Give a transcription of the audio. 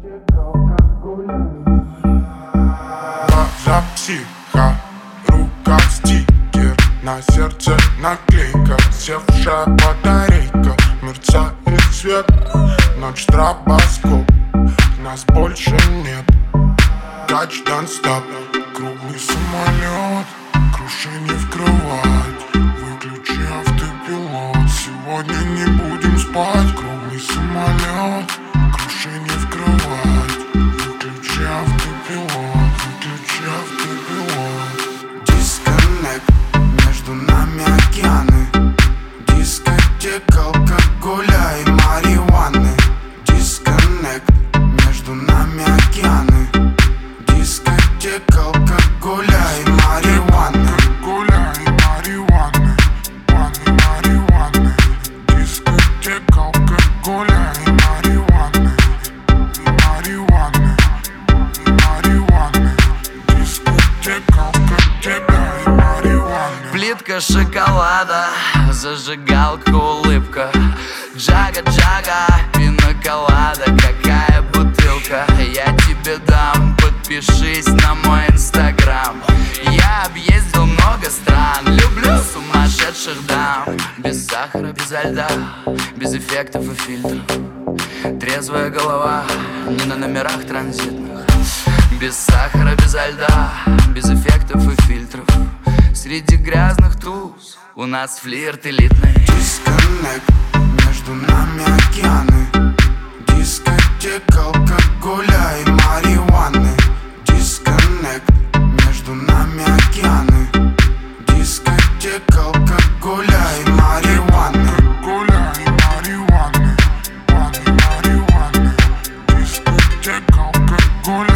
Глаза психа, рука стикер, на сердце наклейка, севшая батарейка. Мерцает свет, ночь стробоскоп, нас больше нет. Кач нон-стоп, круглый самолет, крушение в кровать. Выключи автопилот, сегодня не будем спать. Круглый самолет, крушение в кровать. Выключи автопилот, выключи автопилот. Дисконнект, между нами океаны. Дискотека, алкоголя и марихуаны. Дисконнект, между нами океаны. Дискотека, алкоголя и марихуаны. Алкоголя и марихуаны, марихуаны. Дискотека, алкоголя и марихуаны, марихуаны. Дискотека, алкоголя и марихуаны. Плитка шоколада, зажигалка, улыбка. Джага-джага, пина-колада, какая бутылка. Я тебе дам, подпишись на мой инстаграм. Я объездил много стран, люблю сумасшедших дам. Без сахара, без льда, без эффектов и фильтров. Трезвая голова, не на номерах транзитных. Без сахара, без льда, без эффектов и фильтров. Среди грязных туз у нас флирт элитный. Дисконнект, между нами океаны. Дискотека, алкоголя и марихуаны. Дисконнект, между нами океаны. Дискотека, алкоголя и марихуаны. Алкоголя и марихуаны, марихуаны. Дискотека, алкоголя.